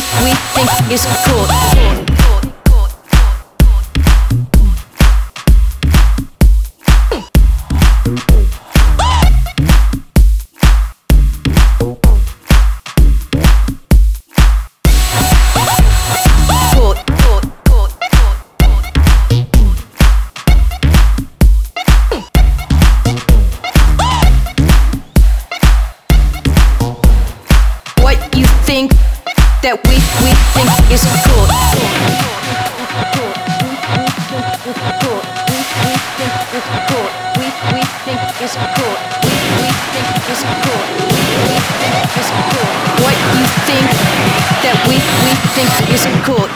we think is cool. That we think is cool. We think is cool. We think is cool. What you think that we think is cool.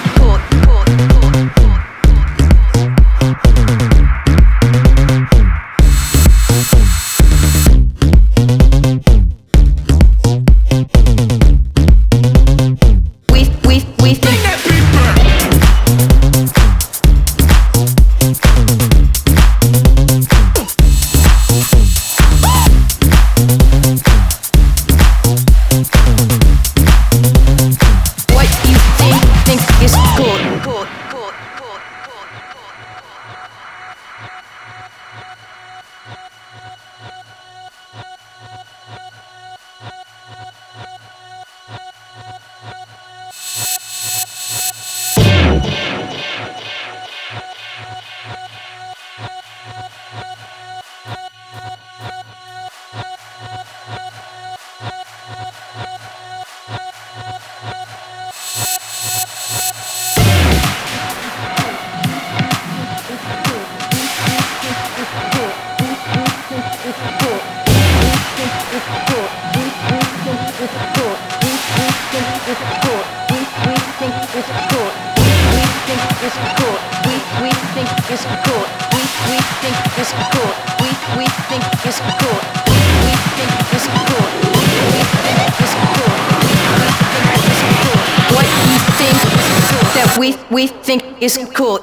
We think is cool.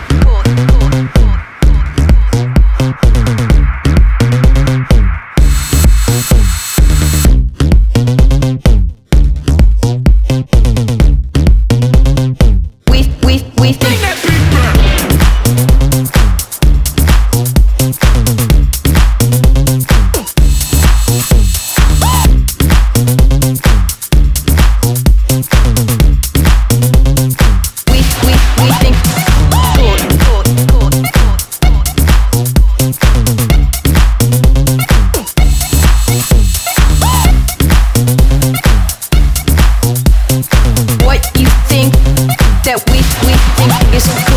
We think. What you think that we think is